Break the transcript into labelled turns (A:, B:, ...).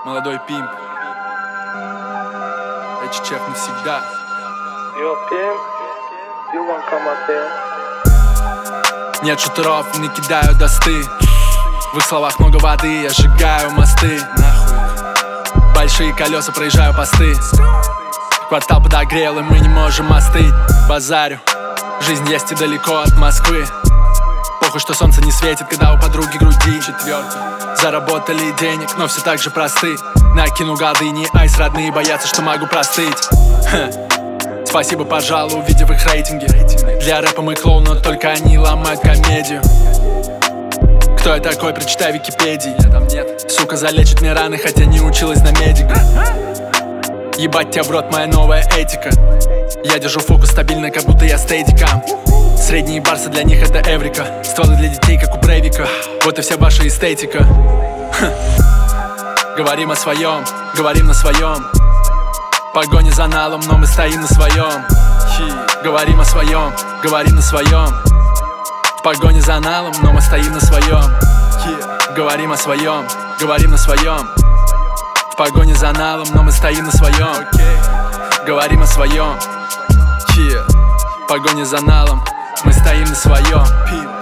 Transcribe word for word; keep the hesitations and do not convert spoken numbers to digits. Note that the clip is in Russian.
A: Молодой пимп. эйч эф навсегда.
B: Yo, pimp, you want come out there?
A: Нет шутеров, не кидаю досты. В их словах много воды, я сжигаю мосты. Нахуй. Большие колеса, проезжаю посты. Квартал подогрел, и мы не можем остыть. Базарю, жизнь есть и далеко от Москвы. Похуй, что солнце не светит, когда у подруги груди. Четвертый. Заработали денег, но все так же просты. Накину голдыни, айс, родные боятся, что могу простыть. Ха. Спасибо, пожалуй, увидев их рейтинги. Для рэпа мы клоун, но только они ломают комедию. Кто я такой, прочитай в Википедии. Сука залечит мне раны, хотя не училась на медика. Ебать тебя в рот, моя новая этика. Я держу фокус стабильно, как будто я стейдикам. Средние барсы для них это эврика. Стволы для детей, как у Брейвика. Вот и вся ваша эстетика. Ха. Говорим о своем, говорим на своем. Погоня за налом, но мы стоим на своем. Говорим о своем, говорим на своем. В погоне за налом, но мы стоим на своем. Говорим о своем, говорим на своем. В погоне за налом, но мы стоим на своем. Говорим о своем. В погоне за налом, мы стоим на своем.